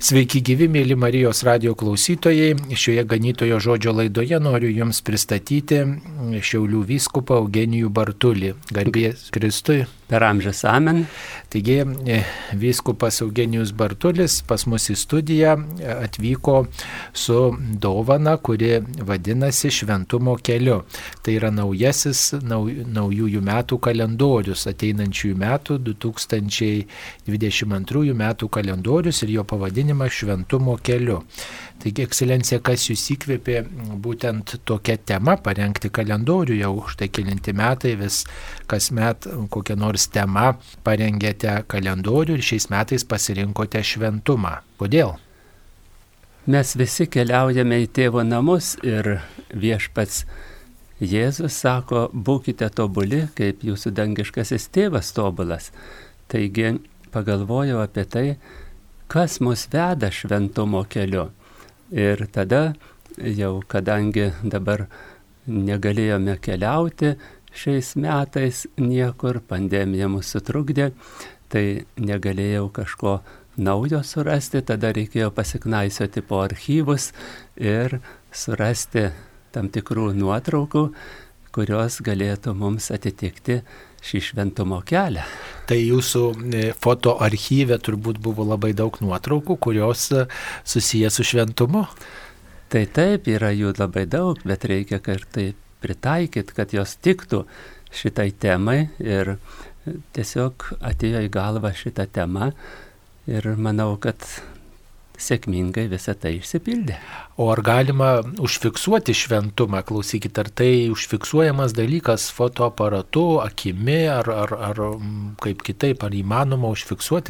Sveiki gyvi, mėly Marijos radijo klausytojai. Šioje ganytojo žodžio laidoje noriu Jums pristatyti Šiaulių vyskupą Eugenijų Bartulį. Garbė Kristui. Per amžius amen. Taigi, vyskupas Eugenijus Bartulis pas mus į studiją atvyko su dovana, kuri vadinasi Šventumo keliu. Tai yra naujasis naujųjų metų kalendorius, ateinančiųjų metų 2022 metų kalendorius ir jo pavadinimas Šventumo keliu. Taigi, ekscelencija, kas Jūs įkvėpė būtent tokia tema parengti kalendorių, jau štai kelinti metai, vis kasmet kokią nors temą parengėte kalendorių ir šiais metais pasirinkote šventumą. Kodėl? Mes visi keliaujame į tėvo namus ir viešpats Jėzus sako, būkite tobuli, kaip jūsų dangiškasis tėvas tobulas. Taigi pagalvojau apie tai, kas mus veda šventumo keliu. Ir tada jau, kadangi dabar negalėjome keliauti šiais metais niekur, pandemija mūsų sutrukdė, tai negalėjau kažko naujo surasti, tada reikėjo pasiknaisioti po archyvus ir surasti tam tikrų nuotraukų, kurios galėtų mums atitikti šį šventumo kelią. Tai jūsų foto archyve turbūt buvo labai daug nuotraukų, kurios susiję su šventumu? Tai taip, yra jų labai daug, bet reikia kartai pritaikyti, kad jos tiktų šitai temai ir tiesiog atėjo į galvą šitą temą ir manau, kad sėkmingai visą tai išsipildė. O ar galima užfiksuoti šventumą? Klausykit, ar tai užfiksuojamas dalykas fotoaparatu, akimi, ar kaip kitaip, ar įmanoma užfiksuoti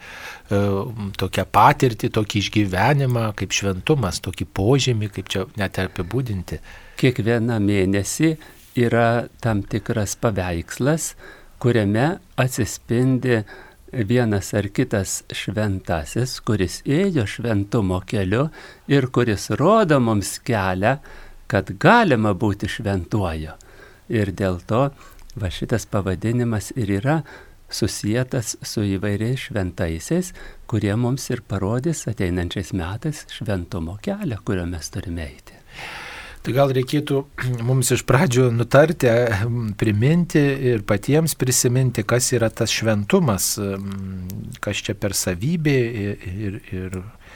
tokią patirtį, tokį išgyvenimą, kaip šventumas, tokį požymį, kaip čia net apibūdinti? Kiekvieną mėnesį yra tam tikras paveikslas, kuriame atsispindi vienas ar kitas šventasis, kuris ėjo šventumo keliu ir kuris rodo mums kelią, kad galima būti šventuoju. Ir dėl to va šitas pavadinimas ir yra susietas su įvairiais šventaisiais, kurie mums ir parodys ateinančiais metais šventumo kelią, kurio mes turime eiti. Tai gal reikėtų mums iš pradžių nutarti, priminti ir patiems prisiminti, kas yra tas šventumas, kas čia per savybė ir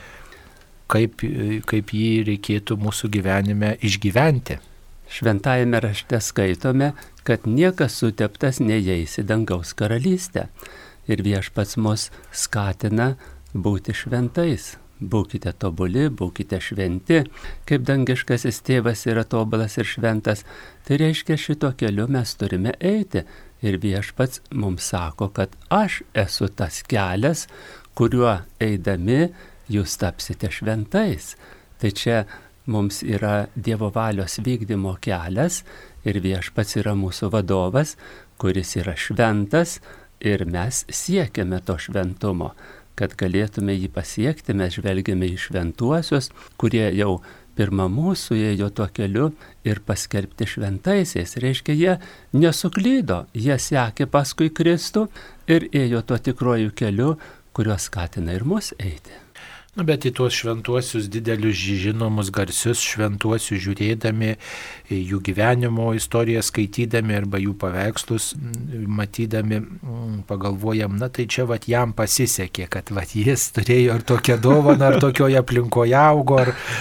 kaip jį reikėtų mūsų gyvenime išgyventi. Šventajame rašte skaitome, kad niekas suteptas neįeis į dangaus karalystę. Ir viešpats mus skatina būti šventais. Būkite tobuli, būkite šventi, kaip dangiškasis tėvas yra tobulas ir šventas, tai reiškia šito keliu mes turime eiti. Ir viešpats mums sako, kad aš esu tas kelias, kuriuo eidami jūs tapsite šventais. Tai čia mums yra Dievo valios vykdymo kelias ir viešpats yra mūsų vadovas, kuris yra šventas ir mes siekiame to šventumo. Kad galėtume jį pasiekti, mes žvelgiame į šventuosius, kurie jau pirmą mūsų ėjo tuo keliu ir paskelbti šventaisiais. Reiškia, jie nesuklydo, jie sekė paskui Kristų ir ėjo tuo tikruoju keliu, kuriuo skatina ir mus eiti. Bet į tuos šventuosius didelius žinomus garsius šventuosius žiūrėdami, jų gyvenimo istoriją skaitydami arba jų paveikslus matydami, pagalvojam, tai čia jam pasisekė, kad jis turėjo ar tokią dovaną, ar tokioje aplinkoje augo,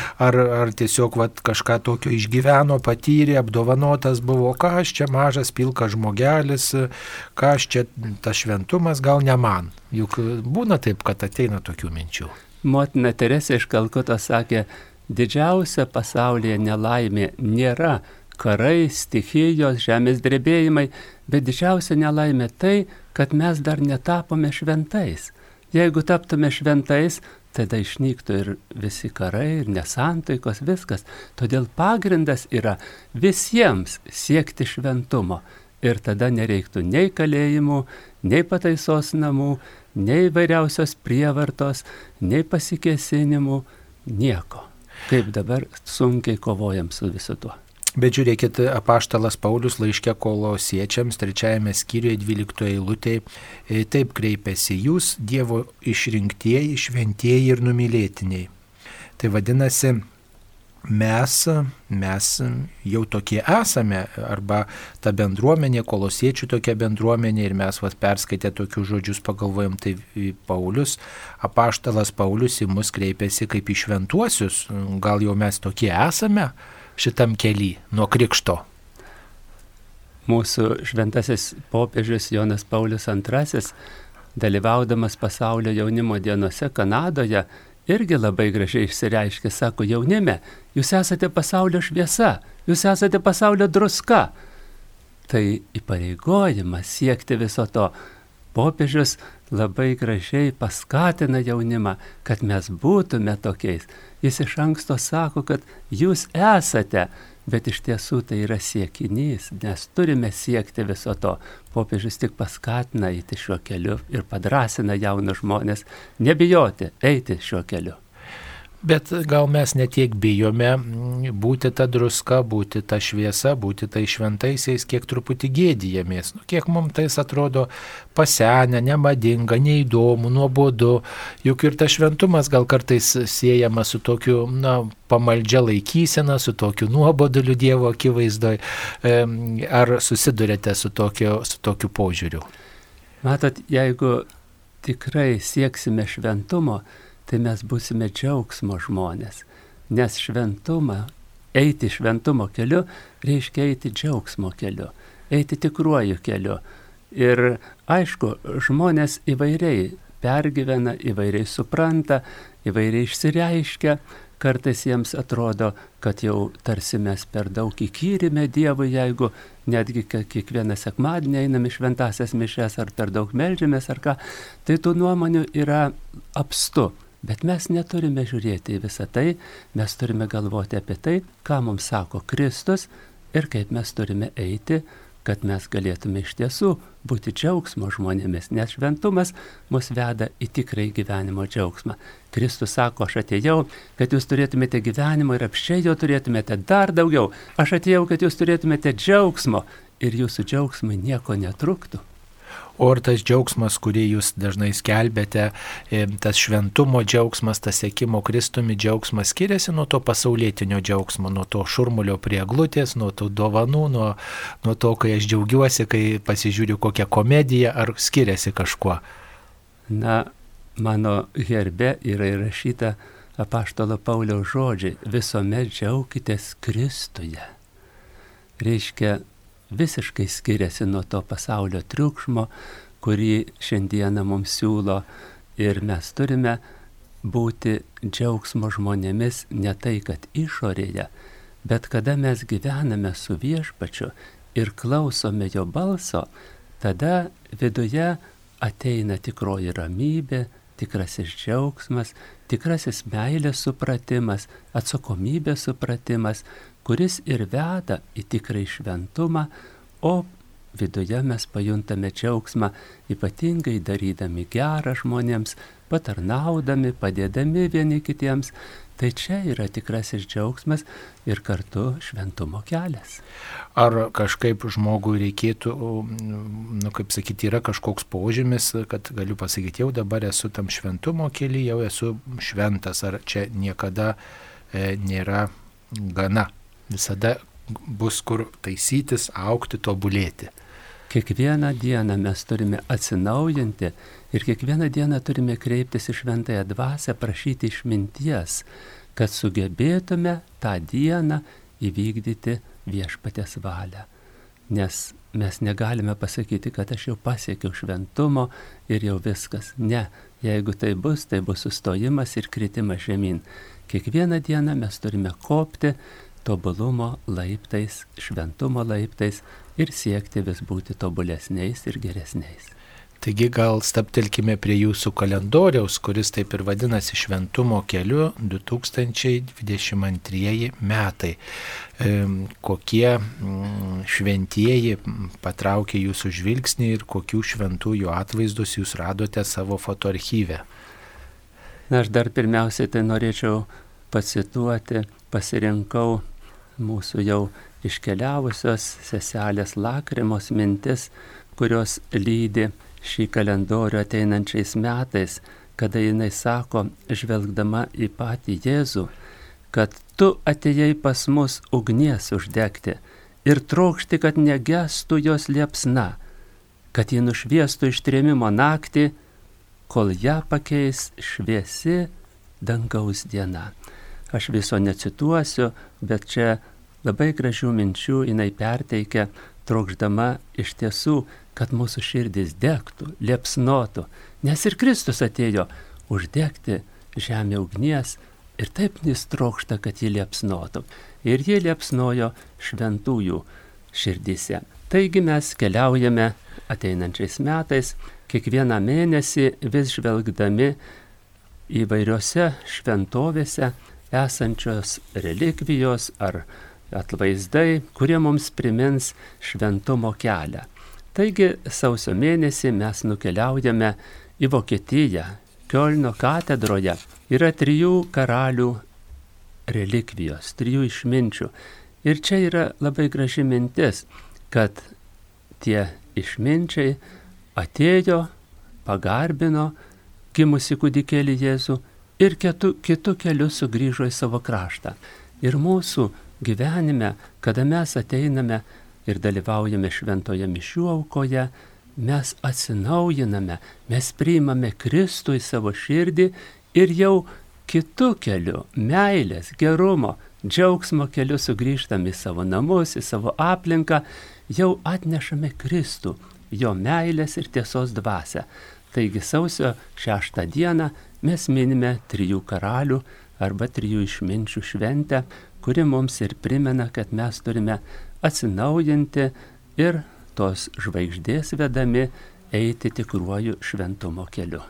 ar tiesiog kažką tokio išgyveno, patyrė, apdovanotas buvo, ką aš čia mažas pilkas žmogelis, ką aš čia tas šventumas, gal ne man. Juk būna taip, kad ateina tokių minčių. Motina Teresė iš Kalkutos sakė, didžiausia pasaulyje nelaimė nėra karai, stichijos, žemės drebėjimai, bet didžiausia nelaimė tai, kad mes dar netapome šventais. Jeigu taptume šventais, tada išnyktų ir visi karai, ir nesantaikos, viskas. Todėl pagrindas yra visiems siekti šventumo. Ir tada nereiktų nei kalėjimų, nei pataisos namų, nei vairiausios prievartos, nei pasikėsinimų, nieko. Kaip dabar sunkiai kovojam su visu tuo. Bet žiūrėkit, apaštalas Paulius laiške Kolosiečiams 3 skyriuje 12 eilutėje taip kreipiasi: jūs Dievo išrinktieji, šventieji ir numylėtiniai. Tai vadinasi, mes jau tokie esame, arba ta bendruomenė, kolosiečių tokia bendruomenė, ir mes perskaitę tokius žodžius pagalvojom, tai Paulius, apaštalas Paulius į mus kreipiasi kaip į šventuosius. Gal jau mes tokie esame šitam kely nuo krikšto? Mūsų šventasis popiežius Jonas Paulius II, dalyvaudamas pasaulio jaunimo dienose Kanadoje, irgi labai gražiai išsireiškė, sako: jaunime, jūs esate pasaulio šviesa, jūs esate pasaulio druska. Tai įpareigojimas siekti viso to. Popiežius labai gražiai paskatina jaunimą, kad mes būtume tokiais. Jis iš anksto sako, kad jūs esate, bet iš tiesų tai yra siekinys, nes turime siekti viso to. Popiežius tik paskatina eiti šiuo keliu ir padrasina jaunus žmonės nebijoti eiti šiuo keliu. Bet gal mes netiek bijome būti ta druska, būti ta šviesa, būti tai šventaisiais, kiek truputį gėdijamės. Kiek mums tai atrodo pasenę, nemadinga, neįdomu, nuobodu. Juk ir tas šventumas gal kartais siejamas su tokiu, pamaldžia laikysena, su tokiu nuoboduliu Dievo akivaizdoj. Ar susidurėte su tokiu požiūriu? Matot, jeigu tikrai sieksime šventumo, tai mes būsime džiaugsmo žmonės. Nes eiti šventumo keliu reiškia eiti džiaugsmo keliu, eiti tikruoju keliu. Ir aišku, žmonės įvairiai pergyvena, įvairiai supranta, įvairiai išsireiškia. Kartais jiems atrodo, kad jau tarsi mes per daug įkyrime Dievui, jeigu netgi kiekvieną sekmadienį einame šventasias mišias, ar per daug meldžiamės, ar ką. Tai tų nuomonių yra apstu. Bet mes neturime žiūrėti į visą tai, mes turime galvoti apie tai, ką mums sako Kristus ir kaip mes turime eiti, kad mes galėtume iš tiesų būti džiaugsmo žmonėmis, nes šventumas mus veda į tikrai gyvenimo džiaugsmą. Kristus sako: aš atėjau, kad jūs turėtumėte gyvenimo ir apsčiai jo turėtumėte dar daugiau. Aš atėjau, kad jūs turėtumėte džiaugsmo ir jūsų džiaugsmai nieko netruktų. O ar tas džiaugsmas, kurį jūs dažnai skelbėte, tas šventumo džiaugsmas, tas sekimo Kristumi džiaugsmas skiriasi nuo to pasaulietinio džiaugsmo, nuo to šurmulio prie eglutės, nuo tų dovanų, nuo to, kai aš džiaugiuosi, kai pasižiūriu kokią komediją, ar skiriasi kažkuo? Mano herbe yra įrašyta apaštalo Pauliaus žodžiai: visuomet džiaukitės Kristuje. Reiškia, visiškai skiriasi nuo to pasaulio triukšmo, kurį šiandieną mums siūlo, ir mes turime būti džiaugsmo žmonėmis ne tai, kad išorėje, bet kada mes gyvename su Viešpačiu ir klausome jo balso, tada viduje ateina tikroji ramybė, tikrasis džiaugsmas, tikrasis meilės supratimas, atsakomybės supratimas, kuris ir veda į tikrąjį šventumą, o viduje mes pajuntame džiaugsmą, ypatingai darydami gerą žmonėms, patarnaudami, padėdami vieni kitiems. Tai čia yra tikrasis džiaugsmas ir kartu šventumo kelias. Ar kažkaip žmogui reikėtų, kaip sakyti, yra kažkoks požymis, kad galiu pasakyti, jau dabar esu tam šventumo kely, jau esu šventas, ar čia niekada nėra gana? Visada bus kur taisytis, augti, tobulėti. Kiekvieną dieną mes turime atsinaujinti ir kiekvieną dieną turime kreiptis į šventąją dvasią, prašyti išminties, kad sugebėtume tą dieną įvykdyti Viešpaties valią. Nes mes negalime pasakyti, kad aš jau pasiekiau šventumo ir jau viskas. Ne, jeigu tai bus sustojimas ir kritimas žemyn. Kiekvieną dieną mes turime kopti tobulumo laiptais, šventumo laiptais ir siekti vis būti tobulesniais ir geresniais. Taigi gal stabtelkime prie jūsų kalendoriaus, kuris taip ir vadinasi Šventumo keliu 2022 metai. Kokie šventieji patraukė jūsų žvilgsnį ir kokių šventųjų atvaizdus jūs radote savo fotoarchyve? Aš dar pirmiausiai tai norėčiau pacituoti, pasirinkau mūsų jau iškeliavusios seselės Lakrimos mintis, kurios lydi šį kalendorių ateinančiais metais, kada jinai sako, žvelgdama į patį Jėzų, kad tu atėjai pas mus ugnies uždegti ir trokšti, kad negestų jos liepsna, kad ji nušviestų ištrėmimo naktį, kol ją pakeis šviesi dangaus diena. Aš viso necituosiu, bet čia labai gražių minčių jinai perteikia, trokšdama iš tiesų, kad mūsų širdis degtų, liepsnotų, nes ir Kristus atėjo uždegti žemę ugnies ir taip jis trokšta, kad ji liepsnotų. Ir ji liepsnojo šventųjų širdyse. Taigi mes keliaujame ateinančiais metais, kiekvieną mėnesį vis žvelgdami įvairiose šventovėse esančios relikvijos ar atvaizdai, kurie mums primins šventumo kelią. Taigi sausio mėnesį mes nukeliaujame į Vokietiją. Kiolno katedroje yra 3 karalių relikvijos, 3 išminčių. Ir čia yra labai graži mintis, kad tie išminčiai atėjo, pagarbino gimusi kūdikėlį Jėzų ir kitu keliu sugrįžo į savo kraštą. Ir mūsų gyvenime, kada mes ateiname ir dalyvaujame šventoje mišių aukoje, mes atsinaujiname, mes priimame Kristų į savo širdį ir jau kitu keliu, meilės, gerumo, džiaugsmo keliu sugrįžtam į savo namus, į savo aplinką, jau atnešame Kristų, jo meilės ir tiesos dvasią. Taigi sausio 6 dieną mes minime 3 karalių arba 3 išminčių šventę, kuri mums ir primena, kad mes turime atsinaujinti ir tos žvaigždės vedami eiti tikruoju šventumo keliu.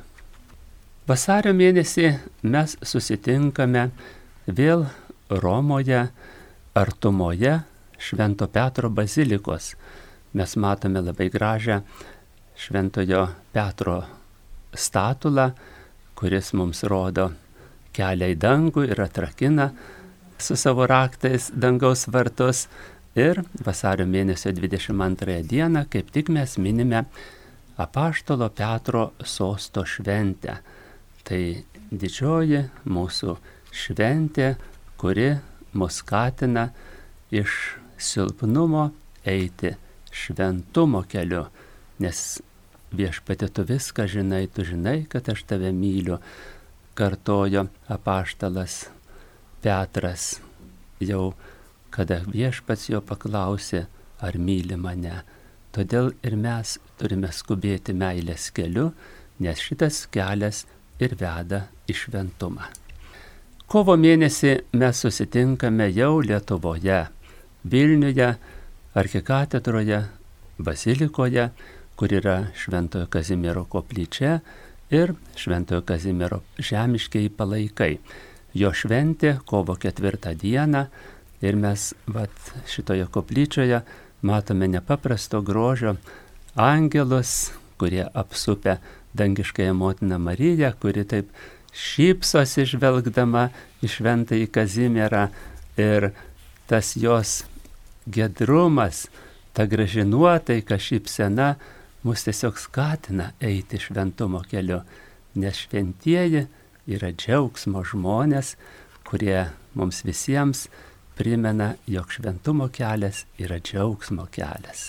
Vasario mėnesį mes susitinkame vėl Romoje, artumoje Švento Petro bazilikos. Mes matome labai gražią Šventojo Petro statulą, kuris mums rodo kelią į dangų ir atrakina su savo raktais dangaus vartus. Ir vasario mėnesio 22 dieną kaip tik mes minime apaštalo Petro sosto šventę. Tai didžioji mūsų šventė, kuri mus skatina iš silpnumo eiti šventumo keliu, nes Viešpatie, tu viską žinai, tu žinai, kad aš tave myliu, kartojo apaštalas Petras, jau kada Viešpats jo paklausė, ar myli mane. Todėl ir mes turime skubėti meilės keliu, nes šitas kelias ir veda į šventumą. Kovo mėnesį mes susitinkame jau Lietuvoje, Vilniuje, arkikatedroje, bazilikoje, kur yra Šventojo Kazimiero koplyčia ir Šventojo Kazimiero žemiškieji palaikai. Jo šventė kovo 4 dieną ir mes šitoje koplyčioje matome nepaprasto grožio angelus, kurie apsupę dangiškąją motiną Mariją, kuri taip šypsosi žvelgdama į Šventąjį Kazimierą, ir tas jos gedrumas, ta graži nuotaika, šypsena mus tiesiog skatina eiti šventumo keliu, nes šventieji yra džiaugsmo žmonės, kurie mums visiems primena, jog šventumo kelias yra džiaugsmo kelias.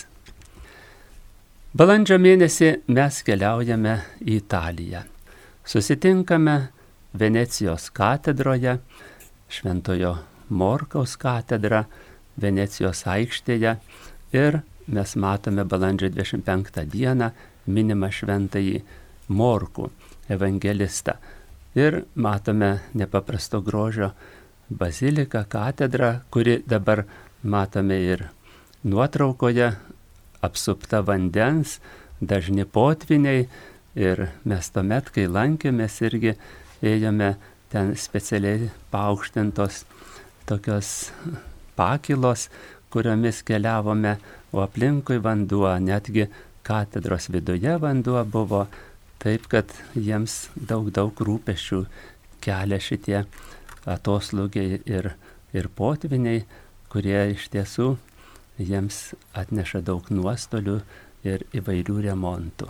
Balandžio mėnesį mes keliaujame į Italiją. Susitinkame Venecijos katedroje, Šventojo Morkaus katedra, Venecijos aikštėje, ir mes matome balandžio 25 dieną minimą Šventąjį Morkų evangelistą. Ir matome nepaprasto grožio baziliką, katedrą, kuri dabar matome ir nuotraukoje, apsupta vandens, dažni potviniai, ir mes tuomet, kai lankėmės, irgi ėjome ten specialiai paaukštintos tokios pakilos, kuriomis keliavome, o aplinkui vanduo, netgi katedros viduje vanduo buvo, taip kad jiems daug rūpesčių kelia šitie atoslūgiai ir potviniai, kurie iš tiesų jiems atneša daug nuostolių ir įvairių remontų.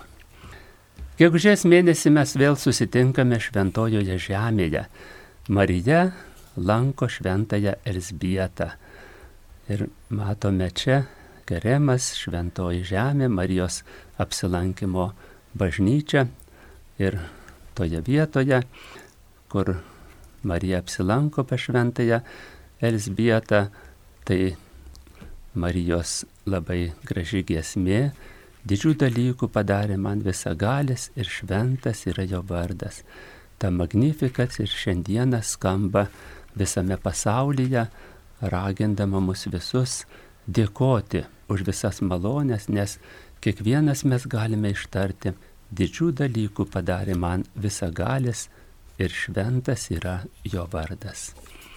Gegužės mėnesį mes vėl susitinkame šventojoje žemėje. Marija lanko šventąją Elzbietą. Ir matome čia Keremas, šventoji žemė, Marijos apsilankimo bažnyčia. Ir toje vietoje, kur Marija apsilanko pas šventąją Elzbietą, tai Marijos labai graži giesmė. Didžių dalykų padarė man visagalis ir šventas yra jo vardas. Ta Magnificat ir šiandieną skamba visame pasaulyje, ragindama mus visus dėkoti už visas malonės, nes kiekvienas mes galime ištarti, didžių dalykų padarė man visagalis ir šventas yra jo vardas.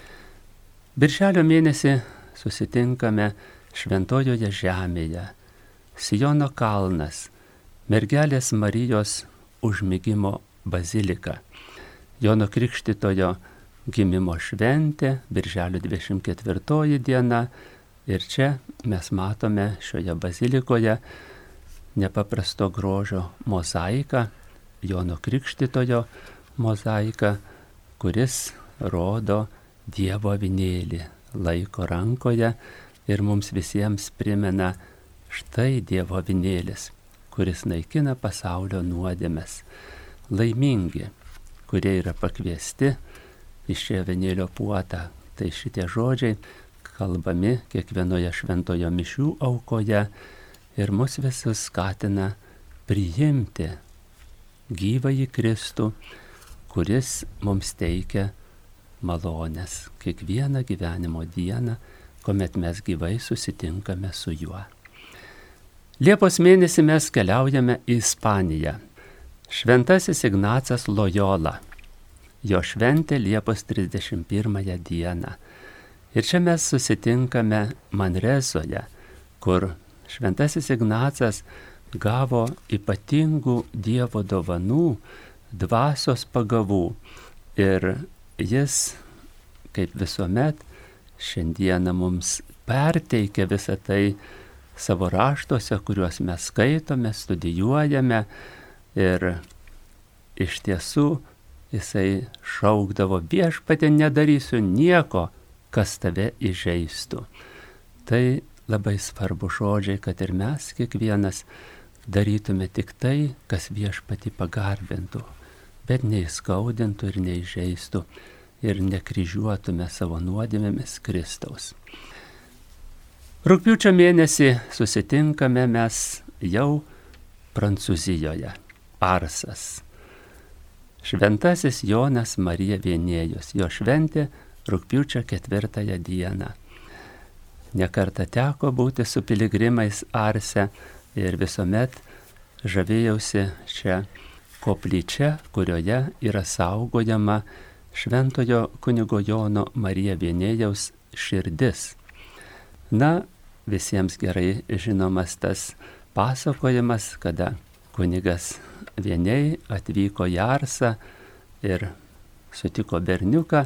Birželio mėnesį susitinkame šventojoje žemėje. Siono kalnas, mergelės Marijos užmigimo bazilika. Jono Krikštytojo gimimo šventė, birželio 24 diena. Ir čia mes matome šioje bazilikoje nepaprasto grožio mozaiką, Jono Krikštytojo mozaiką, kuris rodo Dievo avinėlį, laiko rankoje ir mums visiems primena, štai Dievo avinėlis, kuris naikina pasaulio nuodėmes. Laimingi, kurie yra pakviesti į šį avinėlio puotą. Tai šitie žodžiai kalbami kiekvienoje šventojo mišių aukoje ir mus visus skatina priimti gyvąjį Kristų, kuris mums teikia malonės kiekvieną gyvenimo dieną, kuomet mes gyvai susitinkame su juo. Liepos mėnesį mes keliaujame į Ispaniją. Šventasis Ignacas Lojola. Jo šventė Liepos 31 dieną. Ir čia mes susitinkame Manresoje, kur šventasis Ignacas gavo ypatingų Dievo dovanų, dvasios pagavų. Ir jis, kaip visuomet, šiandieną mums perteikia visą tai savo raštuose, kuriuos mes skaitome, studijuojame. Ir iš tiesų jisai šaukdavo, viešpatie, nedarysiu nieko, kas tave įžeistų. Tai labai svarbu žodžiai, kad ir mes kiekvienas darytume tik tai, kas viešpatį pagarbintų, bet neįskaudintų ir neįžeistų ir nekryžiuotume savo nuodėmėmis Kristaus. Rugpjūčio mėnesį susitinkame mes jau Prancūzijoje, Arsas. Šventasis Jonas Marija Vienėjus, jo šventė rugpjūčio 4 dieną. Nekartą teko būti su piligrimais Arse ir visuomet žavėjausi šią koplyčią, kurioje yra saugojama šventojo kunigo Jono Marija Vienėjaus širdis. Na, visiems gerai žinomas tas pasakojimas, kada kunigas Vienėj atvyko į Arsą ir sutiko berniuką,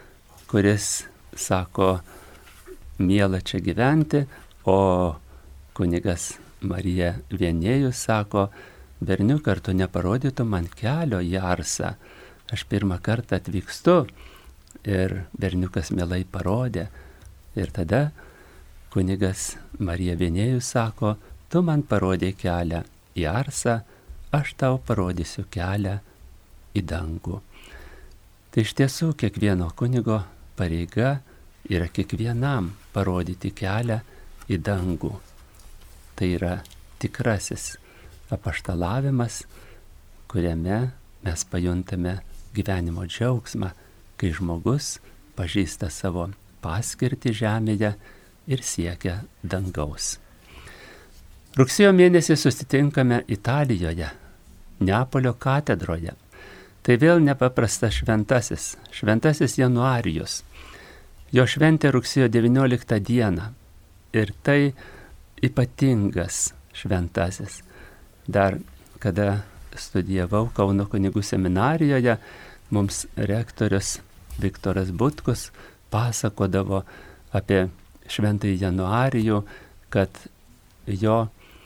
kuris sako, miela čia gyventi, o kunigas Marija Vienėjus sako, berniuk, ar tu neparodytum man kelio į Arsą? Aš pirmą kartą atvykstu. Ir berniukas mielai parodė. Ir tada kunigas Marija Vienėjus sako, tu man parodė kelią į Arsą, aš tau parodysiu kelią į dangų. Tai iš tiesų kiekvieno kunigo pareiga yra kiekvienam parodyti kelią į dangų. Tai yra tikrasis apaštalavimas, kuriame mes pajuntame gyvenimo džiaugsmą, kai žmogus pažįsta savo paskirtį žemėje ir siekia dangaus. Rugsėjo mėnesį susitinkame Italijoje, Neapolio katedroje. Tai vėl nepaprastas šventasis Januarijus. Jo šventė rugsėjo 19 dieną. Ir tai ypatingas šventasis. Dar kada studijavau Kauno kunigų seminarijoje, mums rektorius Viktoras Butkus pasakodavo apie šventąjį Januarijų, kad jo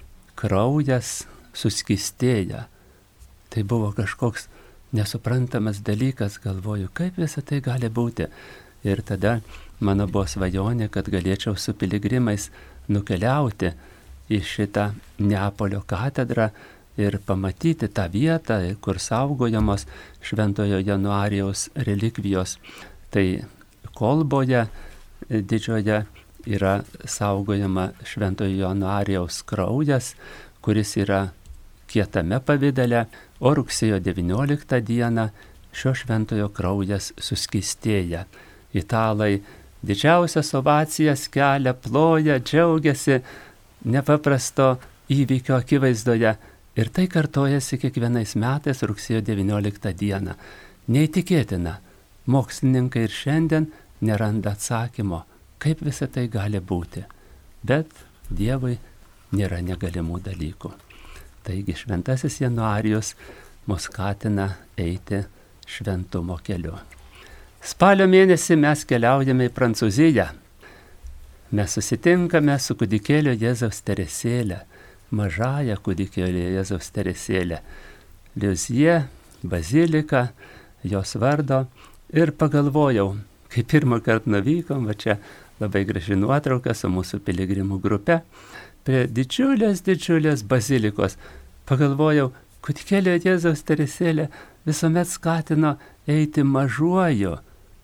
kraujas suskystėja. Tai buvo kažkoks nesuprantamas dalykas, galvoju, kaip visą tai gali būti. Ir tada mano buvo svajonė, kad galėčiau su piligrimais nukeliauti į šitą Neapolio katedrą ir pamatyti tą vietą, kur saugojamos šventojo Januarijaus relikvijos. Tai kolboje didžioje yra saugojama šventojo Januarijaus kraujas, kuris yra kietame pavidale, o rugsėjo 19 dieną šio šventojo kraujas suskystėja. Italai didžiausias ovacijas kelia, ploja, džiaugiasi nepaprasto įvykio akivaizdoje. Ir tai kartojasi kiekvienais metais rugsėjo 19 dieną. Neįtikėtina, mokslininkai ir šiandien neranda atsakymo, kaip visą tai gali būti. Bet Dievui nėra negalimų dalykų. Taigi šventasis Januarijus mus skatina eiti šventumo keliu. Spalio mėnesį mes keliaujame į Prancūziją. Mes susitinkame su kūdikėlio Jėzaus Teresėle, mažąją kūdikėlio Jėzaus Teresėlę, Liuzie, bazilika, jos vardo. Ir pagalvojau, kai pirmą kartą nuvykom, va čia labai graži nuotrauka su mūsų piligrimų grupe, prie didžiulės bazilikos. Pagalvojau, kūdikėlio Jėzaus Teresėlė visuomet skatino eiti mažuoju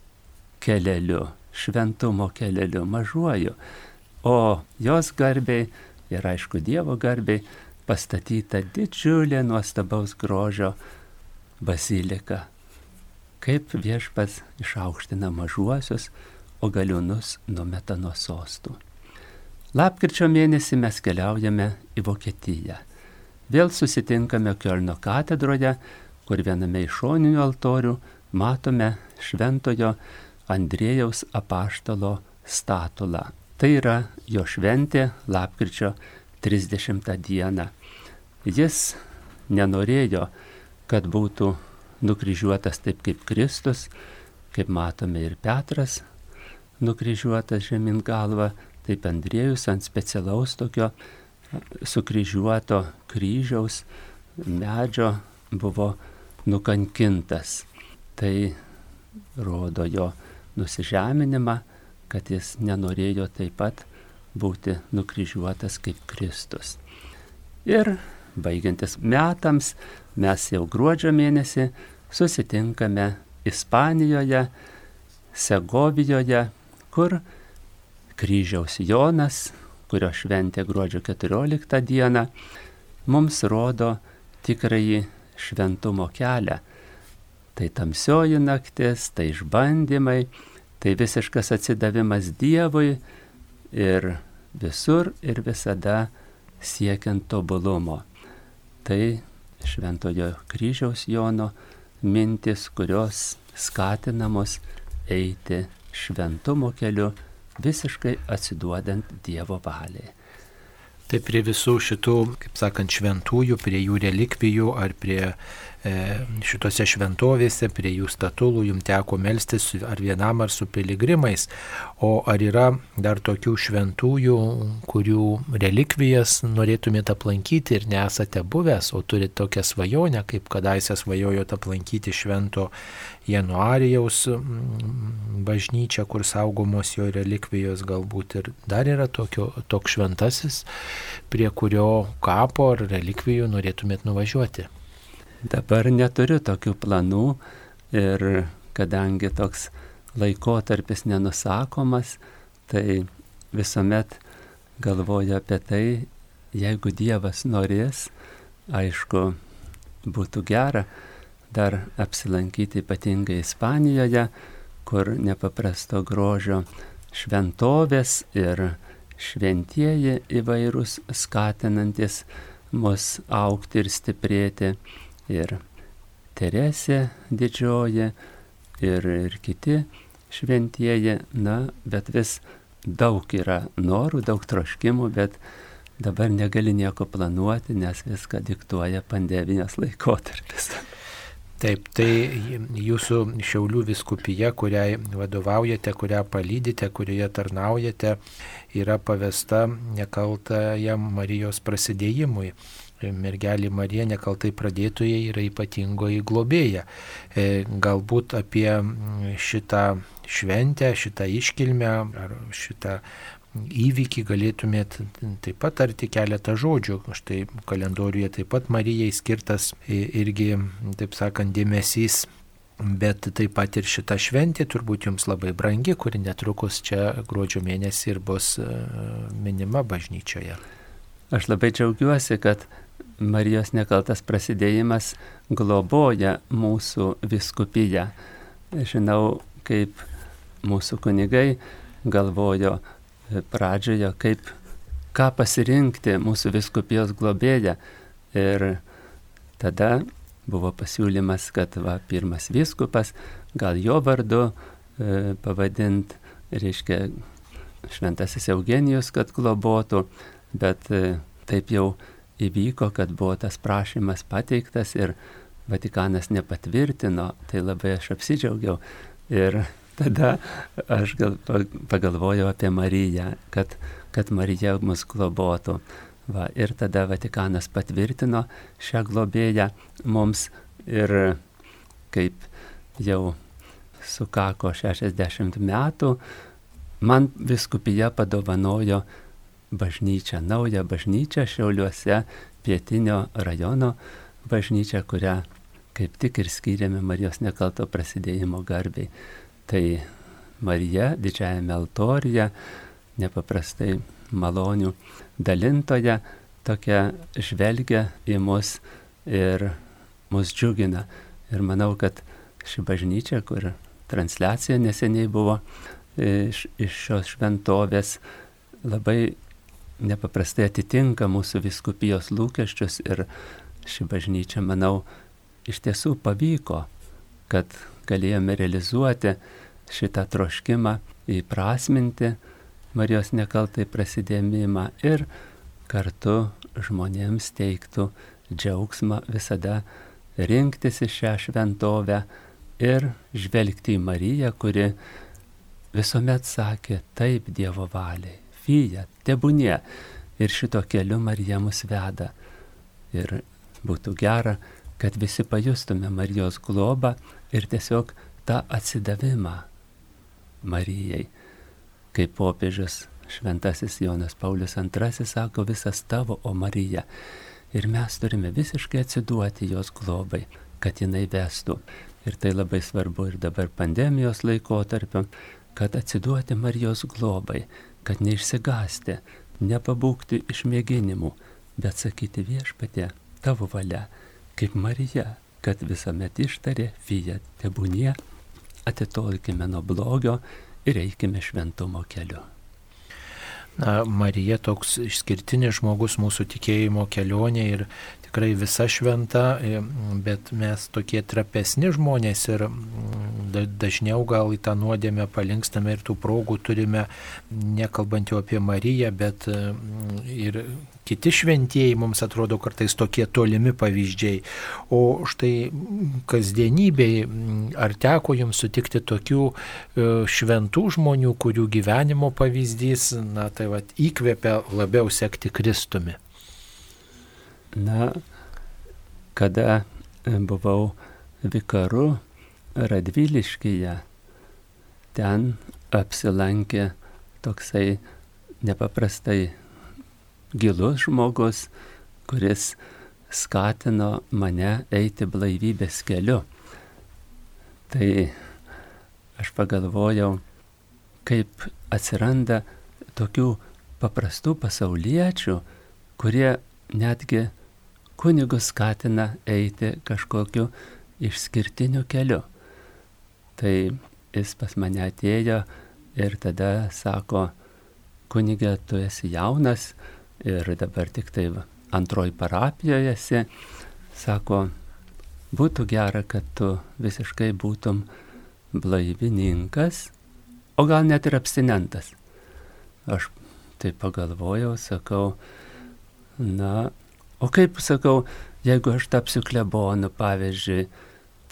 keleliu, šventumo keleliu, mažuoju. O jos garbei ir aišku Dievo garbei pastatyta didžiulė nuostabaus grožio bazilika. Kaip Viešpats išaukština mažuosius, o galiūnus numeta nuo sostų. Lapkričio mėnesį mes keliaujame į Vokietiją. Vėl susitinkame Kiolno katedroje, kur viename iš šoninių altorių matome šventojo Andriejaus apaštalo statulą. Tai yra jo šventė lapkričio 30 dieną. Jis nenorėjo, kad būtų nukryžiuotas taip kaip Kristus, kaip matome ir Petras nukryžiuotas žemyn galva, taip Andriejus ant specialaus tokio sukryžiuoto kryžiaus medžio buvo nukankintas. Tai rodo jo nusižeminimą, kad jis nenorėjo taip pat būti nukryžiuotas kaip Kristus. Ir baigiantis metams, mes jau gruodžio mėnesį susitinkame Ispanijoje, Segovijoje, kur kryžiaus Jonas, kurio šventė gruodžio 14 dieną, mums rodo tikrąjį šventumo kelią. Tai tamsioji naktis, tai išbandymai, tai visiškas atsidavimas Dievui ir visur ir visada siekiant tobulumo. Tai šventojo kryžiaus Jono mintis, kurios skatinamos eiti šventumo keliu, visiškai atsiduodant Dievo valiai. Tai prie visų šitų, kaip sakant, šventųjų, prie jų relikvijų ar prie šitose šventovėse, prie jų statulų jums teko melstis ar vienam ar su piligrimais. O ar yra dar tokių šventųjų, kurių relikvijas norėtumėte aplankyti ir nesate buvęs, o turite tokią svajonę, kaip kadaise svajojote aplankyti švento Januarijaus bažnyčią, kur saugomos jo relikvijos, galbūt ir dar yra toks šventasis, prie kurio kapo ar relikvijų norėtumėt nuvažiuoti? Dabar neturiu tokių planų ir kadangi toks laikotarpis nenusakomas, tai visuomet galvoju apie tai, jeigu Dievas norės, aišku, būtų gera dar apsilankyti ypatingai Ispanijoje, kur nepaprasto grožio šventovės ir šventieji įvairūs skatinantis mus augti ir stiprėti. Ir Teresė didžioji, ir kiti šventieji, bet vis daug yra norų, daug troškimų, bet dabar negali nieko planuoti, nes viską diktuoja pandemijos laikotarpis. Taip, tai jūsų Šiaulių vyskupija, kuriai vadovaujate, kurią palydite, kurioje tarnaujate, yra pavesta nekaltajam Marijos prasidėjimui. Mergelė Marija nekaltai pradėtoje yra ypatingoji globėja. Galbūt apie šitą šventę, šitą iškilmę ar šitą įvykį galėtumėt taip pat tarti keletą žodžių. Štai kalendoriuje taip pat Marijai skirtas irgi, taip sakant, dėmesys, bet taip pat ir šita šventė turbūt jums labai brangi, kuri netrukus čia gruodžio mėnesį ir bus minima bažnyčioje. Aš labai džiaugiuosi, kad Marijos nekaltas prasidėjimas globoja mūsų vyskupiją. Žinau, kaip mūsų kunigai galvojo pradžioje, ką pasirinkti mūsų vyskupijos globėją. Ir tada buvo pasiūlymas, kad pirmas vyskupas, gal jo vardu pavadint, reiškia Šventasis Eugenijus, kad globotų, bet taip jau įvyko, kad buvo tas prašymas pateiktas ir Vatikanas nepatvirtino, tai labai aš apsidžiaugiau. Ir tada aš pagalvojau apie Mariją, kad Marija mus globotų. Ir tada Vatikanas patvirtino šią globėją mums ir kaip jau sukako 60 metų, man vyskupija padovanojo bažnyčią, naują bažnyčią Šiauliuose, pietinio rajono bažnyčią, kurią kaip tik ir skyrėme Marijos nekalto prasidėjimo garbei. Tai Marija didžiajame altoriuje, nepaprastai malonių dalintoja, tokia žvelgia į mus ir mus džiugina. Ir manau, kad ši bažnyčia, kur transliacija neseniai buvo iš šios šventovės, labai nepaprastai atitinka mūsų vyskupijos lūkesčius ir ši bažnyčia, manau, iš tiesų pavyko, kad galėjome realizuoti šitą troškimą, įprasminti Marijos nekaltai prasidėjimą ir kartu žmonėms teiktų džiaugsmą visada rinktis į šią šventovę ir žvelgti į Mariją, kuri visuomet sakė taip Dievo valiai. Fiat, tebūnie. Ir šito keliu Marija mus veda. Ir būtų gera, kad visi pajustume Marijos globą ir tiesiog tą atsidavimą Marijai. Kaip popiežius Šventasis Jonas Paulius II sako, visas tavo, o Marija. Ir mes turime visiškai atsiduoti jos globai, kad jinai vestų. Ir tai labai svarbu ir dabar pandemijos laikotarpiu, kad atsiduoti Marijos globai, kad neišsigąsti, nepabūgti iš mėginimų, bet sakyti Viešpatie, tavo valia, kaip Marija, kad visuomet ištarė Fiat, tebūnie, atitolkime nuo blogio ir eikime šventumo keliu. Marija toks išskirtinis žmogus mūsų tikėjimo kelionė ir tikrai visa šventa, bet mes tokie trapesni žmonės ir dažniau gal į tą nuodėmę palinkstam ir tų progų turime, nekalbant jau apie Mariją, bet ir kiti šventieji mums atrodo kartais tokie tolimi pavyzdžiai. O štai kasdienybėj, ar teko jums sutikti tokių šventų žmonių, kurių gyvenimo pavyzdys, tai įkvepia labiau sekti Kristumi? Kada buvau vikaru Radviliškyje, ten apsilankė toksai nepaprastai gilus žmogus, kuris skatino mane eiti blaivybės keliu. Tai aš pagalvojau, kaip atsiranda tokių paprastų pasauliečių, kurie netgi kunigus skatina eiti kažkokiu išskirtiniu keliu. Tai jis pas mane atėjo ir tada sako, kunige, tu esi jaunas ir dabar tik tai antroji parapijoje esi. Sako, būtų gera, kad tu visiškai būtum blaivininkas, o gal net ir abstinentas. Aš tai pagalvojau, sakau, o kaip, sakau, jeigu aš tapsiu klebonu, pavyzdžiui,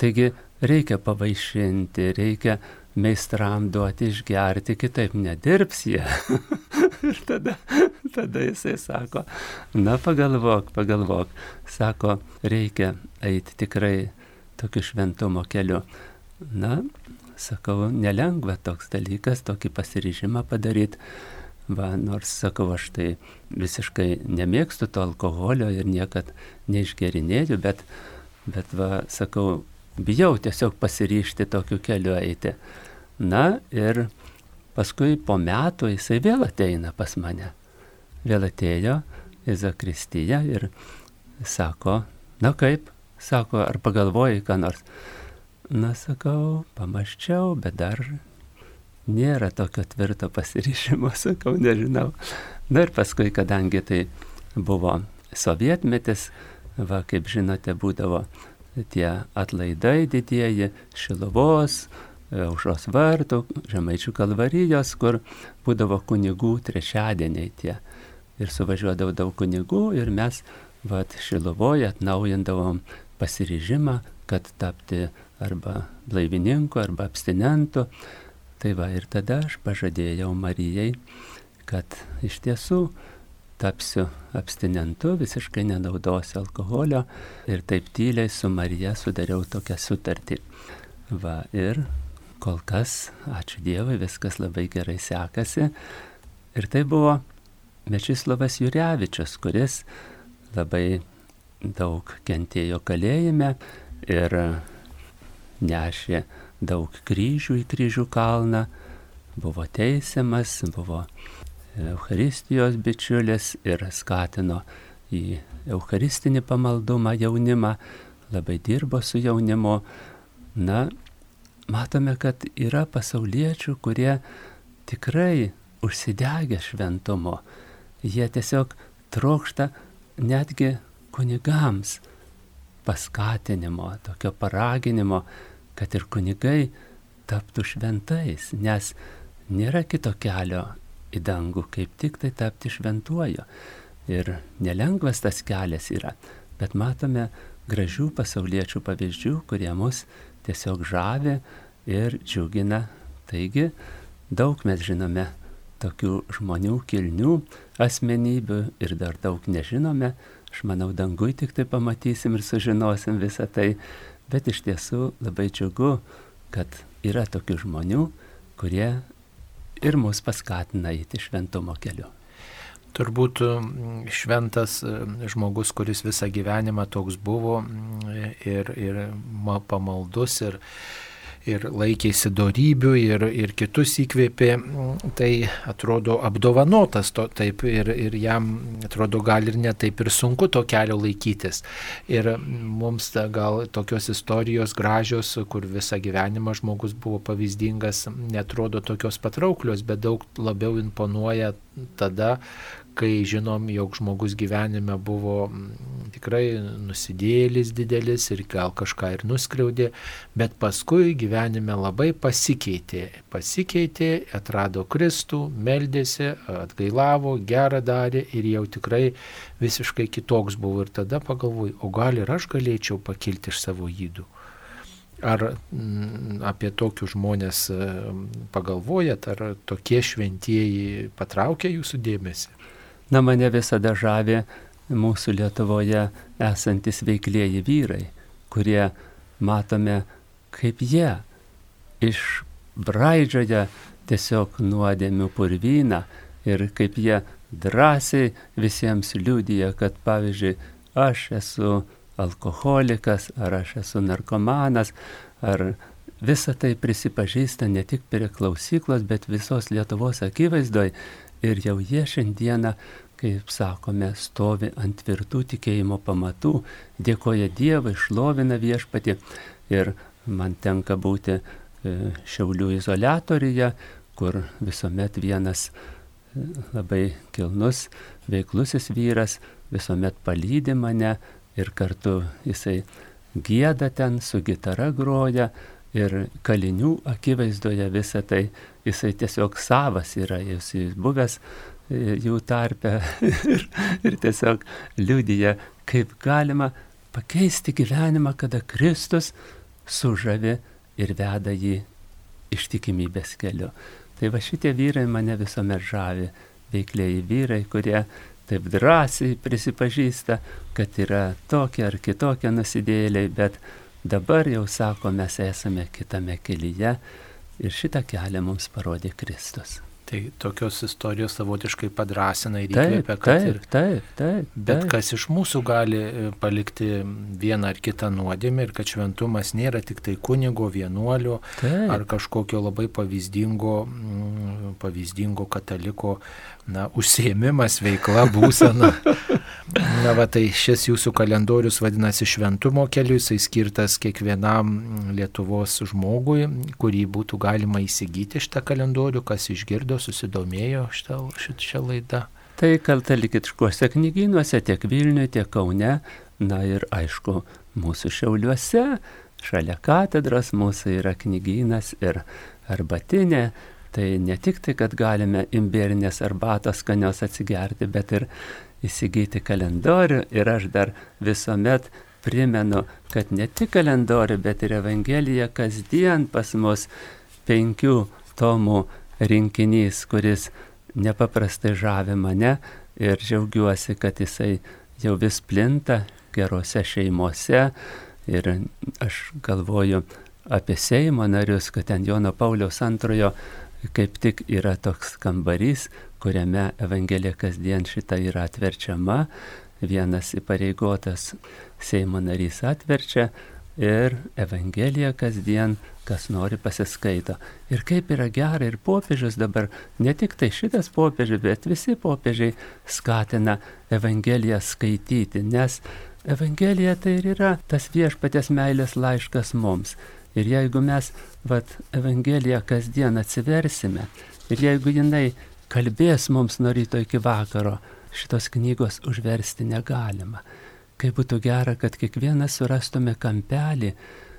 Taigi reikia pavaišinti, reikia meistram duoti išgerti, kitaip nedirbs jie. Ir tada jisai sako, na pagalvok. Sako, reikia eiti tikrai tokiu šventumo keliu. Na, sakau, nelengva toks dalykas, tokį pasiryžimą padaryti. Va, nors, sakau, aš tai visiškai nemėgstu to alkoholio ir niekad neišgerinėjau, bet va, sakau, bijau tiesiog pasiryžti tokiu keliu eiti. Na ir paskui po metų jisai vėl ateina pas mane. Vėl atėjo į zakristiją ir sako, na kaip, sako, ar pagalvojai ką nors? Na, sakau, pamąsčiau, bet dar nėra tokio tvirto pasiryžimo, sakau, nežinau. Na ir paskui, kadangi tai buvo sovietmetis, va, kaip žinote, būdavo tie atlaidai didieji, Šiluvos, Aušros vartų, Žemaičių Kalvarijos, kur būdavo kunigų trečiadieniai tie. Ir suvažiuodavo daug kunigų ir mes vat, Šiluvoje atnaujindavom pasiryžimą, kad tapti arba blaivininku, arba abstinentu. Tai va, ir tada aš pažadėjau Marijai, kad iš tiesų tapsiu abstinentu, visiškai nenaudosiu alkoholio ir taip tyliai su Marija sudariau tokią sutartį. Va, ir kol kas, ačiū Dievui, viskas labai gerai sekasi. Ir tai buvo Mečislovas Jurevičius, kuris labai daug kentėjo kalėjime ir nešė daug kryžių į Kryžių kalną, buvo teisiamas, buvo Eucharistijos bičiulis ir skatino į eucharistinį pamaldumą jaunimą, labai dirbo su jaunimu. Na, matome, kad yra pasauliečių, kurie tikrai užsidegę šventumo. Jie tiesiog trokšta netgi kunigams paskatinimo, tokio paraginimo, kad ir kunigai taptų šventais, nes nėra kito kelio į dangų, kaip tik tai tapti šventuoju. Ir nelengvas tas kelias yra, bet matome gražių pasauliečių pavyzdžių, kurie mus tiesiog žavi ir džiugina. Taigi, daug mes žinome tokių žmonių, kilnių asmenybių ir dar daug nežinome. Aš manau, dangui tik tai pamatysim ir sužinosim visą tai. Bet iš tiesų labai džiugu, kad yra tokių žmonių, kurie ir mus paskatina eiti šventumo keliu. Turbūt šventas žmogus, kuris visą gyvenimą toks buvo ir pamaldus ir laikėsi dorybių ir kitus įkvėpė, tai atrodo apdovanotas to taip ir jam atrodo gal ir ne taip ir sunku to kelio laikytis. Ir mums gal tokios istorijos gražios, kur visą gyvenimą žmogus buvo pavyzdingas, netrodo tokios patrauklios, bet daug labiau imponuoja tada, kai žinom, jog žmogus gyvenime buvo tikrai nusidėjėlis didelis ir gal kažką ir nuskriaudė, bet paskui gyvenime labai pasikeitė, atrado Kristų, meldėsi, atgailavo, gerą darė ir jau tikrai visiškai kitoks buvo. Ir tada pagalvoju, o gal ir aš galėčiau pakilti iš savo ydų. Ar apie tokius žmonės pagalvojat, ar tokie šventieji patraukia jūsų dėmesį? Na, mane visada žavi mūsų Lietuvoje esantis veiklieji vyrai, kurie matome, kaip jie išbraidžioja tiesiog nuodėmių purvyną ir kaip jie drąsiai visiems liudija, kad pavyzdžiui, aš esu alkoholikas, ar aš esu narkomanas, ar visą tai prisipažįsta ne tik prie klausyklos, bet visos Lietuvos akivaizdoj. Ir jau jie šiandieną, kaip sakome, stovi ant tvirtų tikėjimo pamatų, dėkoja Dievui, šlovina Viešpatį. Ir man tenka būti Šiaulių izoliatoriuje, kur visuomet vienas labai kilnus, veiklusis vyras visuomet palydi mane ir kartu jisai gieda ten, su gitara groja ir kalinių akivaizdoje visą tai. Jisai tiesiog savas yra, jis buvęs jų tarpe ir tiesiog liudija, kaip galima pakeisti gyvenimą, kada Kristus sužavi ir veda jį ištikimybės keliu. Tai va šitie vyrai mane visuomet žavi, veiklieji vyrai, kurie taip drąsiai prisipažįsta, kad yra tokie ar kitokie nusidėjėliai, bet dabar jau sako, mes esame kitame kelyje ir šitą kelią mums parodė Kristus. Tai tokios istorijos savotiškai padrasina ir įkvėpia, kad taip. Bet kas iš mūsų gali palikti vieną ar kitą nuodėmę ir kad šventumas nėra tik tai kunigo, vienuolio ar kažkokio labai pavyzdingo kataliko užsiėmimas, veikla, būsena. Na va, tai šis jūsų kalendorius vadinasi šventumo keliu, jisai skirtas kiekvienam Lietuvos žmogui, kurį būtų galima įsigyti šitą kalendorių, kas išgirdo, susidomėjo šią laidą. Tai katalikiškuose knygynuose tiek Vilniuje, tiek Kaune, na ir aišku, mūsų Šiauliuose, šalia katedros mūsų yra knygynas ir arbatinė. Tai ne tik tai, kad galime imbielinės arbatos skanios atsigerti, bet ir įsigyti kalendorių. Ir aš dar visuomet primenu, kad ne tik kalendorių, bet ir Evangelija kasdien pas mus 5 tomų rinkinys, kuris nepaprastai žavi mane ir džiaugiuosi, kad jisai jau vis plinta gerose šeimose. Ir aš galvoju apie Seimo narius, kad ten Jono Pauliaus II kaip tik yra toks kambarys, kuriame Evangelija kasdien šitą yra atverčiama. Vienas įpareigotas Seimo narys atverčia ir Evangelija kasdien, kas nori, pasiskaito. Ir kaip yra gera, ir popiežius dabar, ne tik tai šitas popiežius, bet visi popiežiai skatina Evangeliją skaityti, nes Evangelija tai ir yra tas viešpaties meilės laiškas mums. Ir jeigu mes Evangeliją kasdien atsiversime, ir jeigu jinai kalbės mums nuo ryto iki vakaro, šitos knygos užversti negalima. Kaip būtų gera, kad kiekvienas surastume kampelį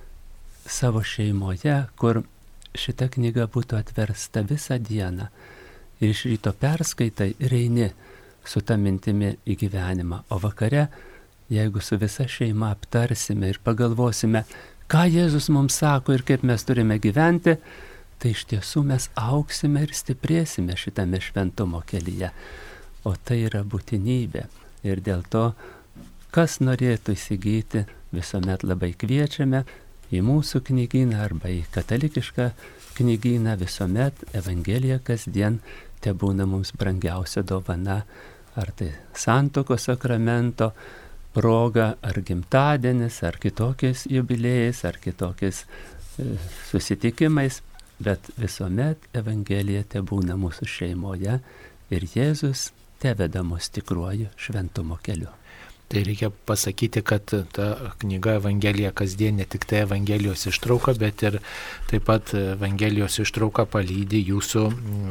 savo šeimoje, kur šita knyga būtų atversta visą dieną. Ir iš ryto perskaitai ir eini su ta mintimi į gyvenimą. O vakare, jeigu su visa šeima aptarsime ir pagalvosime, ką Jėzus mums sako ir kaip mes turime gyventi, tai iš tiesų mes auksime ir stiprėsime šitame šventumo kelyje. O tai yra būtinybė. Ir dėl to, kas norėtų įsigyti, visuomet labai kviečiame į mūsų knygyną arba į katalikišką knygyną. Visuomet Evangelija kasdien tebūna mums brangiausia dovana. Ar tai santuokos sakramento proga, ar gimtadienis, ar kitokiais jubiliejais, ar kitokiais susitikimais, bet visuomet Evangelija tebūna mūsų šeimoje ir Jėzus teveda mus tikruoju šventumo keliu. Tai reikia pasakyti, kad ta knyga Evangelija kasdien ne tik tai Evangelijos ištrauka, bet ir taip pat Evangelijos ištrauka palydi jūsų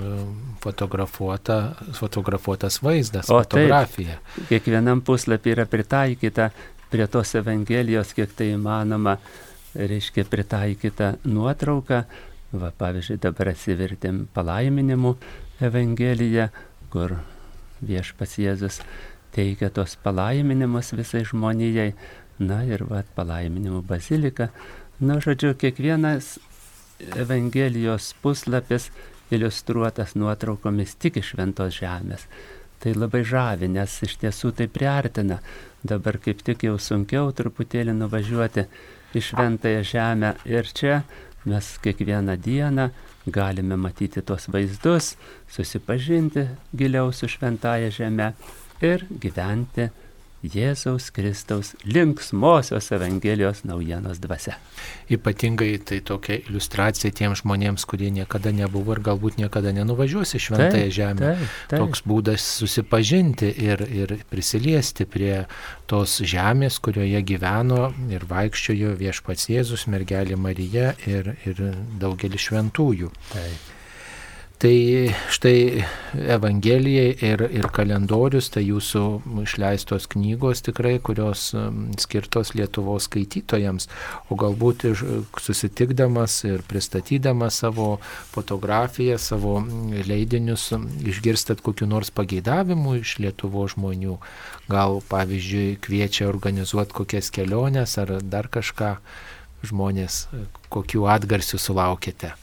fotografuotas vaizdas, fotografija. Taip, kiekvienam puslapį yra pritaikyta prie tos Evangelijos, kiek tai įmanoma, reiškia pritaikyta nuotrauka. Pavyzdžiui, dabar atsivertėm palaiminimų Evangeliją, kur viešpats Jėzus teikia tos palaiminimus visai žmonijai. Na ir palaiminimų bazilika. Žodžiu, kiekvienas Evangelijos puslapis iliustruotas nuotraukomis tik iš šventos žemės. Tai labai žavi, nes iš tiesų tai priartina. Dabar kaip tik jau sunkiau truputėlį nuvažiuoti į šventąją žemę. Ir čia mes kiekvieną dieną galime matyti tos vaizdus, susipažinti giliau su šventąja žeme ir gyventi Jėzaus Kristaus linksmosios Evangelijos naujienos dvasia. Ypatingai tai tokia iliustracija tiems žmonėms, kurie niekada nebuvo ir galbūt niekada nenuvažiuos į šventąją žemę. Toks būdas susipažinti ir prisiliesti prie tos žemės, kurioje gyveno ir vaikščiojo viešpats Jėzus, mergelė Marija ir daugelis šventųjų. Tai štai Evangelija ir kalendorius, tai jūsų išleistos knygos tikrai, kurios skirtos Lietuvos skaitytojams, o galbūt susitikdamas ir pristatydamas savo fotografiją, savo leidinius, išgirstat kokiu nors pageidavimu iš Lietuvos žmonių. Gal, pavyzdžiui, kviečia organizuoti kokias keliones ar dar kažką. žmonės, kokių atgarsių sulaukėte?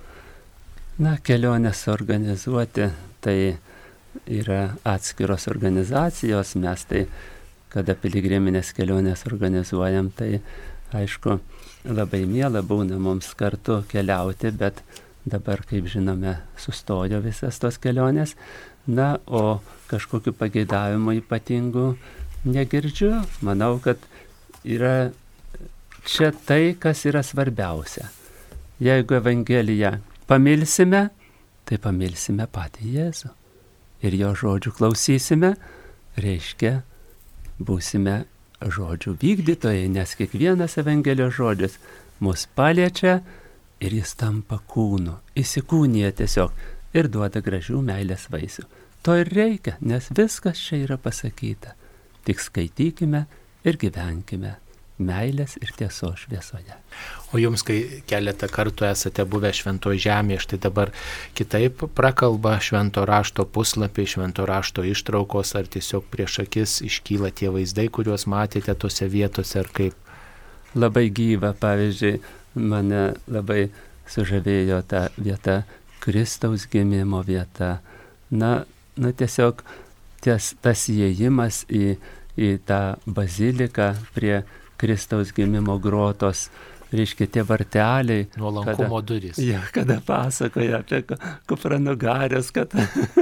Na, kelionės organizuoti tai yra atskiros organizacijos, mes tai, kada piligriminės kelionės organizuojam, tai aišku, labai miela būna mums kartu keliauti, bet dabar, kaip žinome, sustojo visas tos kelionės. Na, o kažkokiu pageidavimu ypatingu negirdžiu. Manau, kad yra čia tai, kas yra svarbiausia. Jeigu Evangeliją pamilsime, tai pamilsime patį Jėzų. Ir jo žodžių klausysime, reiškia, būsime žodžių vykdytojai, nes kiekvienas Evangelijos žodis mus paliečia ir jis tampa kūnu, įsikūnija tiesiog ir duoda gražių meilės vaisių. To ir reikia, nes viskas čia yra pasakyta. Tik skaitykime ir gyvenkime meilės ir tiesos šviesoje. O jums, kai keletą kartų esate buvę Šventoje žemėje, štai dabar kitaip prakalba Švento rašto puslapiai, Švento rašto ištraukos, ar tiesiog prieš akis iškyla tie vaizdai, kuriuos matėte tose vietose, ar kaip? Labai gyva, pavyzdžiui, mane labai sužavėjo ta vieta, Kristaus gimimo vieta. Na tiesiog tas įėjimas į tą baziliką prie Kristaus gimimo grotos, reiškia tie varteliai. Nuolankumo durys. Ja, kada pasakoja apie kupranugarius, kad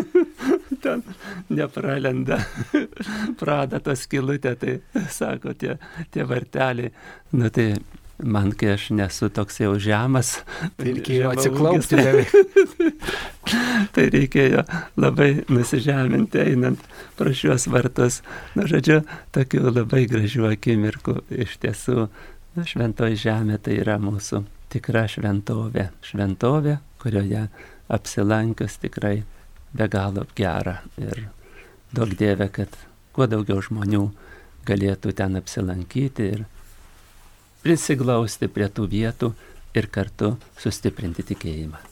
ten nepralenda pradatos skylutė, tai sako tie varteliai. Nu tai man, kai aš nesu toks jau žemas, tai reikėjo atsiklaupti. Tai reikėjo labai nusižeminti einant pro šiuos vartus. Na, žodžiu, tokių labai gražių akimirkų iš tiesų. Na, Šventoji žemė tai yra mūsų tikra šventovė. Šventovė, kurioje apsilankius tikrai be galo gera. Ir duok Dieve, kad kuo daugiau žmonių galėtų ten apsilankyti ir prisiglausti prie tų vietų ir kartu sustiprinti tikėjimą.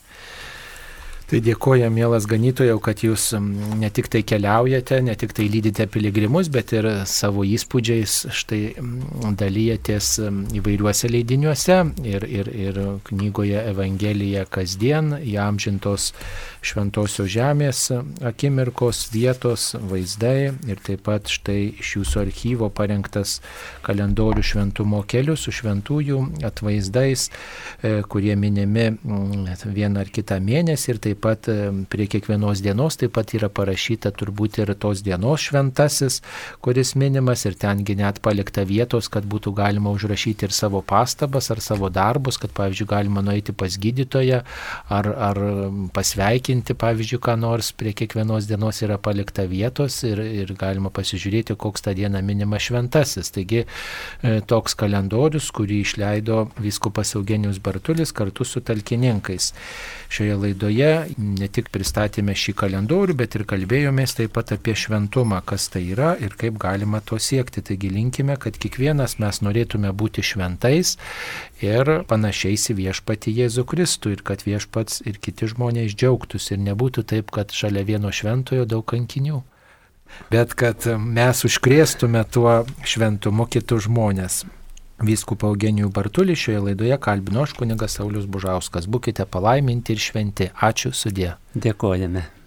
Tai dėkoju, mielas ganytojau, kad jūs ne tik tai keliaujate, ne tik tai lydite piligrimus, bet ir savo įspūdžiais štai dalyjatės įvairiuose leidiniuose ir knygoje Evangelija kasdien, įamžintos Šventosios žemės akimirkos, vietos, vaizdai ir taip pat štai iš jūsų archyvo parengtas kalendorių šventumo keliu su šventųjų atvaizdais, kurie minimi vieną ar kitą mėnesį ir taip pat prie kiekvienos dienos taip pat yra parašyta turbūt ir tos dienos šventasis, kuris minimas ir tengi net palikta vietos, kad būtų galima užrašyti ir savo pastabas ar savo darbus, kad pavyzdžiui galima nueiti pas gydytoją ar pasveikinti, pavyzdžiui, ką nors, prie kiekvienos dienos yra palikta vietos ir galima pasižiūrėti, koks tą dieną minimas šventasis. Taigi toks kalendorius, kurį išleido vyskupas Eugenijus Bartulis kartu su talkininkais. Šioje laidoje ne tik pristatėme šį kalendorių, bet ir kalbėjomės taip pat apie šventumą, kas tai yra ir kaip galima to siekti. Taigi linkime, kad kiekvienas mes norėtume būti šventais ir panašiais į viešpatį Jėzų Kristų ir kad viešpats ir kiti žmonės džiaugtųsi ir nebūtų taip, kad šalia vieno šventojo daug kankinių, bet kad mes užkrėstume tuo šventumu kitus žmonės. Vyskupą Eugenijų Bartulį šioje laidoje kalbino aš kunigas Saulius Bužauskas. Būkite palaiminti ir šventi. Ačiū, sudie. Dėkojame.